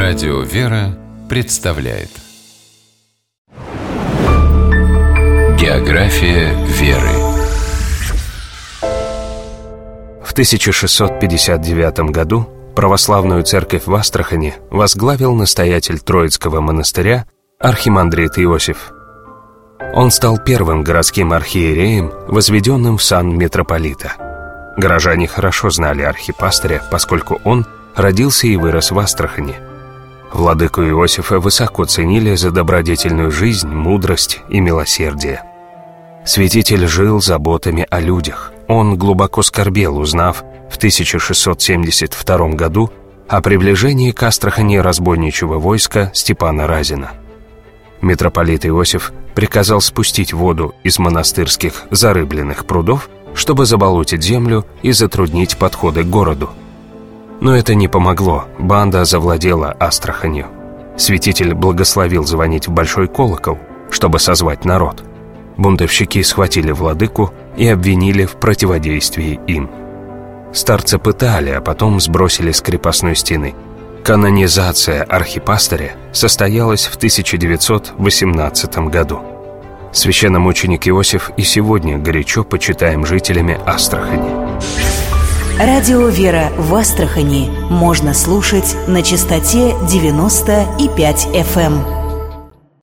Радио «Вера» представляет География веры. В 1659 году православную церковь в Астрахани возглавил настоятель Троицкого монастыря архимандрит Иосиф. Он стал первым городским архиереем, возведенным в сан митрополита. Горожане хорошо знали архипастыря, поскольку он родился и вырос в Астрахани. Владыку Иосифа высоко ценили за добродетельную жизнь, мудрость и милосердие. Святитель жил заботами о людях. Он глубоко скорбел, узнав в 1672 году о приближении к Астрахани разбойничьего войска Степана Разина. Митрополит Иосиф приказал спустить воду из монастырских зарыбленных прудов, чтобы заболотить землю и затруднить подходы к городу. Но это не помогло, банда завладела Астраханью. Святитель благословил звонить в большой колокол, чтобы созвать народ. Бунтовщики схватили владыку и обвинили в противодействии им. Старца пытали, а потом сбросили с крепостной стены. Канонизация архипастыря состоялась в 1918 году. Священномученик Иосиф и сегодня горячо почитаем жителями Астрахани. Радио «Вера» в Астрахани можно слушать на частоте 90,5 FM.